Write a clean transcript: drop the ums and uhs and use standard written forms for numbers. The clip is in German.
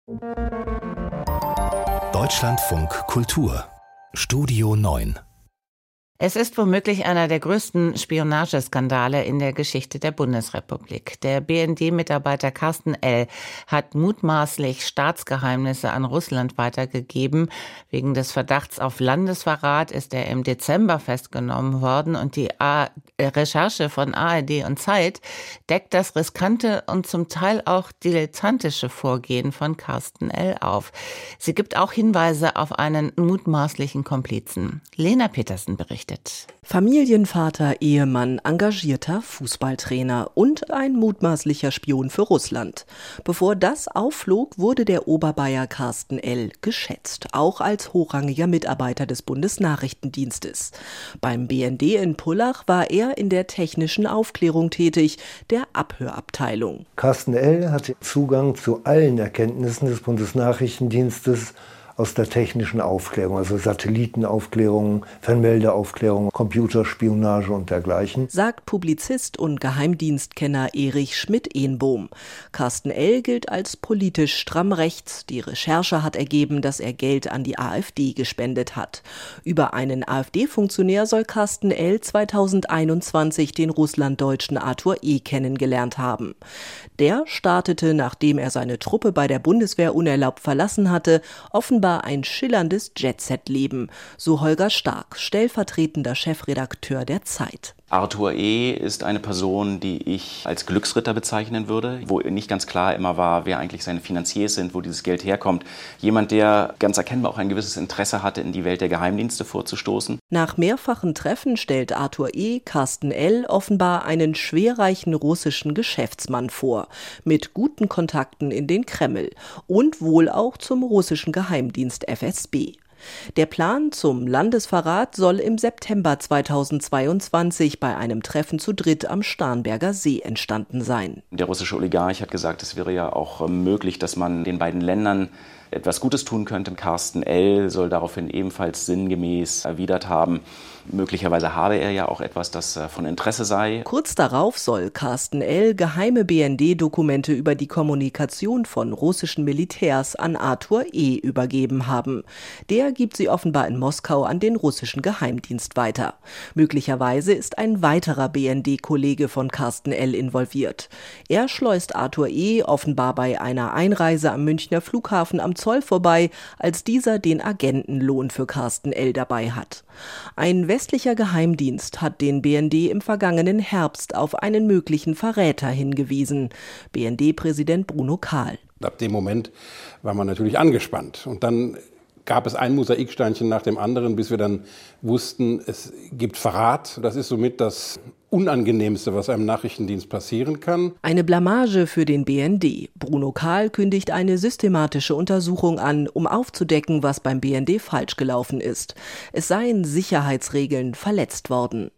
Deutschlandfunk Kultur Studio 9. Es ist womöglich einer der größten Spionageskandale in der Geschichte der Bundesrepublik. Der BND-Mitarbeiter Carsten L. hat mutmaßlich Staatsgeheimnisse an Russland weitergegeben. Wegen des Verdachts auf Landesverrat ist er im Dezember festgenommen worden und die Recherche von ARD und Zeit deckt das riskante und zum Teil auch dilettantische Vorgehen von Carsten L. auf. Sie gibt auch Hinweise auf einen mutmaßlichen Komplizen. Lena Petersen berichtet. Familienvater, Ehemann, engagierter Fußballtrainer und ein mutmaßlicher Spion für Russland. Bevor das aufflog, wurde der Oberbayer Carsten L. geschätzt, auch als hochrangiger Mitarbeiter des Bundesnachrichtendienstes. Beim BND in Pullach war er in der technischen Aufklärung tätig, der Abhörabteilung. Carsten L. hatte Zugang zu allen Erkenntnissen des Bundesnachrichtendienstes aus der technischen Aufklärung, also Satellitenaufklärung, Fernmeldeaufklärung, Computerspionage und dergleichen. Sagt Publizist und Geheimdienstkenner Erich Schmidt-Ehnbohm. Carsten L. gilt als politisch stramm rechts. Die Recherche hat ergeben, dass er Geld an die AfD gespendet hat. Über einen AfD-Funktionär soll Carsten L. 2021 den Russlanddeutschen Arthur E. kennengelernt haben. Der startete, nachdem er seine Truppe bei der Bundeswehr unerlaubt verlassen hatte, offenbar ein schillerndes Jet-Set-Leben, so Holger Stark, stellvertretender Chefredakteur der Zeit. Arthur E. ist eine Person, die ich als Glücksritter bezeichnen würde, wo nicht ganz klar immer war, wer eigentlich seine Finanziers sind, wo dieses Geld herkommt. Jemand, der ganz erkennbar auch ein gewisses Interesse hatte, in die Welt der Geheimdienste vorzustoßen. Nach mehrfachen Treffen stellt Arthur E. Carsten L. offenbar einen schwerreichen russischen Geschäftsmann vor, mit guten Kontakten in den Kreml und wohl auch zum russischen Geheimdienst FSB. Der Plan zum Landesverrat soll im September 2022 bei einem Treffen zu dritt am Starnberger See entstanden sein. Der russische Oligarch hat gesagt, es wäre ja auch möglich, dass man den beiden Ländern etwas Gutes tun könnte. Carsten L. soll daraufhin ebenfalls sinngemäß erwidert haben, möglicherweise habe er ja auch etwas, das von Interesse sei. Kurz darauf soll Carsten L. geheime BND-Dokumente über die Kommunikation von russischen Militärs an Arthur E. übergeben haben. Der gibt sie offenbar in Moskau an den russischen Geheimdienst weiter. Möglicherweise ist ein weiterer BND-Kollege von Carsten L. involviert. Er schleust Arthur E. offenbar bei einer Einreise am Münchner Flughafen am Zoll vorbei, als dieser den Agentenlohn für Carsten L. dabei hat. Ein westlicher Geheimdienst hat den BND im vergangenen Herbst auf einen möglichen Verräter hingewiesen. BND-Präsident Bruno Kahl. Ab dem Moment war man natürlich angespannt. Und dann gab es ein Mosaiksteinchen nach dem anderen, bis wir dann wussten, es gibt Verrat. Das ist somit das Unangenehmste, was einem Nachrichtendienst passieren kann. Eine Blamage für den BND. Bruno Kahl kündigt eine systematische Untersuchung an, um aufzudecken, was beim BND falsch gelaufen ist. Es seien Sicherheitsregeln verletzt worden.